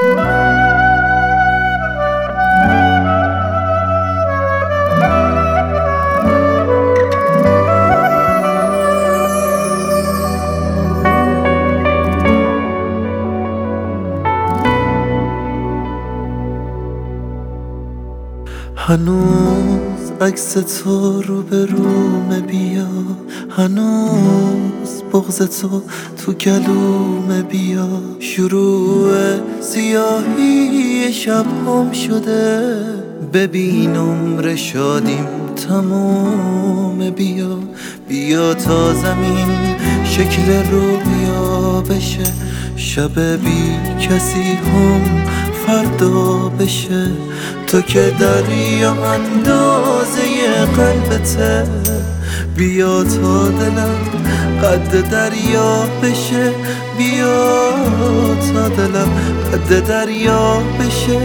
هنوز عکس تو رو به رومه، بیا هنوز بغض تو گلومه، بیا شروع سیاهی شب هم شده، ببین عمر شادیم تمومه، بیا تا زمین شکل رویا بشه، شب بی کسی هم فردا بشه، تو که دریا اندازه قلبته، بیا تا دلم قد دریا بشه، بیا تا دلم قد دریا بشه،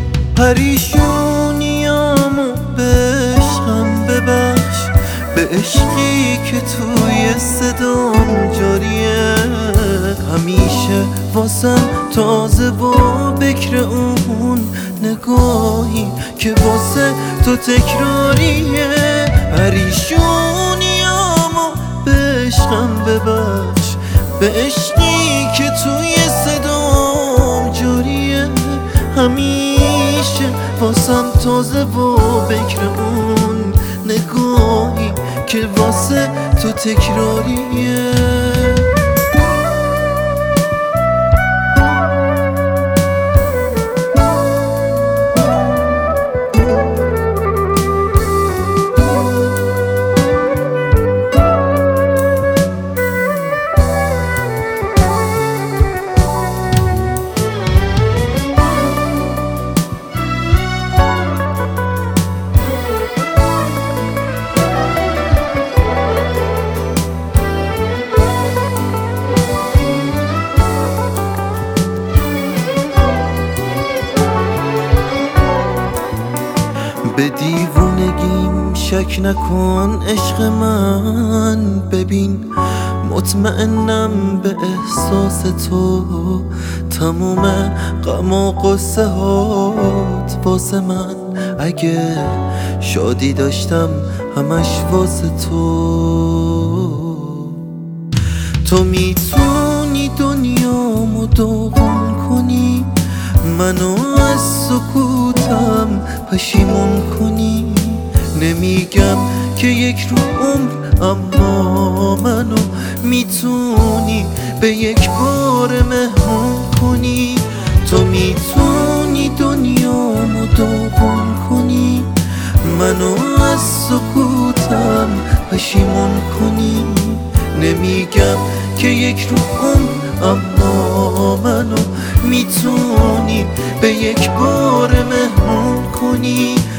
پریشونیامو به عشقم ببخش، به عشقی که توی صدام جاریه، همیشه واسم تازه و بکر اون نگاهی که واسه تو تکراریه، پریشونیامو به عشقم ببخش، به عشقی که توی صدام جاریه، همیشه واسم تازه و بکر اون نگاهی که واسه تو تکراریه. به دیوونگیم شک نکن عشق من، ببین مطمئنم به احساس تو، تموم غم و قصه هات واسه من، اگه شادی داشتم همش واسه تو میتونی دنیامو داغون کنی، منو از سکوتم پشیمون کنی، نمیگم که یک رو عمر، اما منو میتونی به یک بار مهمون کنی، تو میتونی دنیامو داغون کنی، منو از سکوتم پشیمون کنی، نمیگم که یک رو عمر، اما منو میتونی به یک بار مهمون کنی.